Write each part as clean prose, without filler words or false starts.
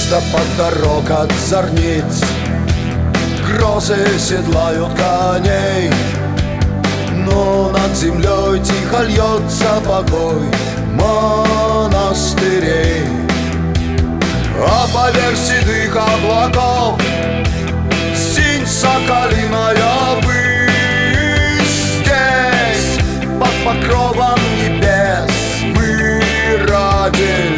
Листопад дорог от зорниц, грозы седлают коней, но над землей тихо льется покой монастырей. А поверх седых облаков синь соколиная высь. Здесь под покровом небес мы родились.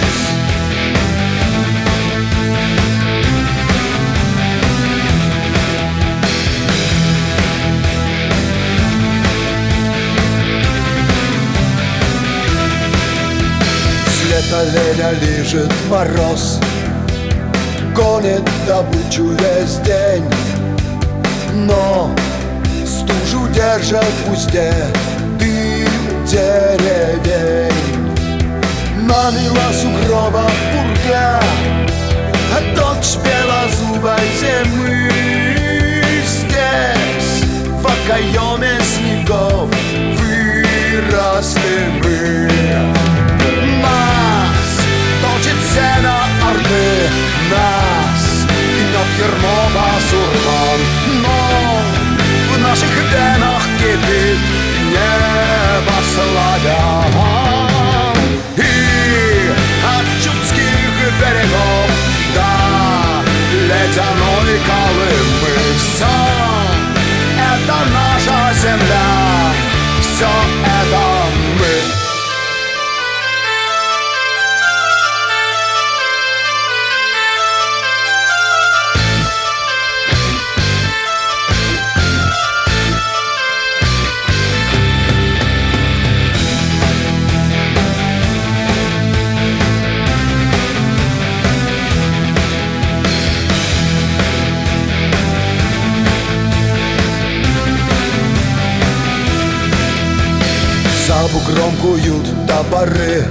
Лето леня лижет мороз, гонит добычу весь день, но стужу держат в узде дым деревень. Намила сугроба пурга, а дочь белозубой зимы. Здесь в окоеме снегов выросли мы. Точит сено орды, нас гнет ермо басурман, но в наших венах кипит небо славян. И от чудских берегов до ледяной Колымы все это наша земля, все это мы. За бугром куют топоры,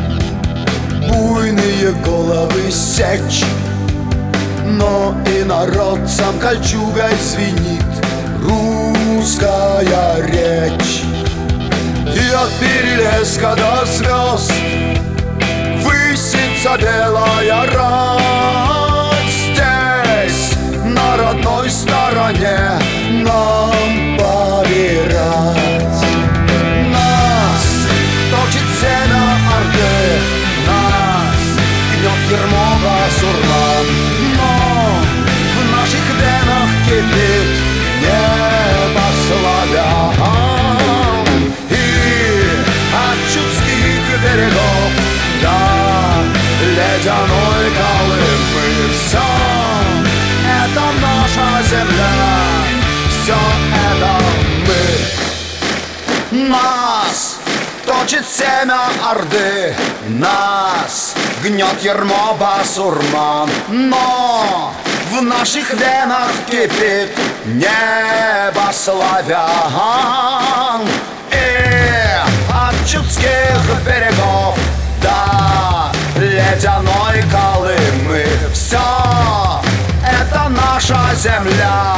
буйные головы сечь, но и народцам кольчугой звенит русская речь. И от Перелеска до звезд высится белая рать. Здесь, на родной стороне, нам повирать. Семя орды, нас гнет ермо басурман, но в наших венах кипит небо славян. И от чудских берегов до ледяной Колымы все это наша земля, все это мы. Нас точит семя орды, нас гнет ермо басурман, но в наших венах кипит небо славян. И от чудских берегов до ледяной Колымы все это наша земля,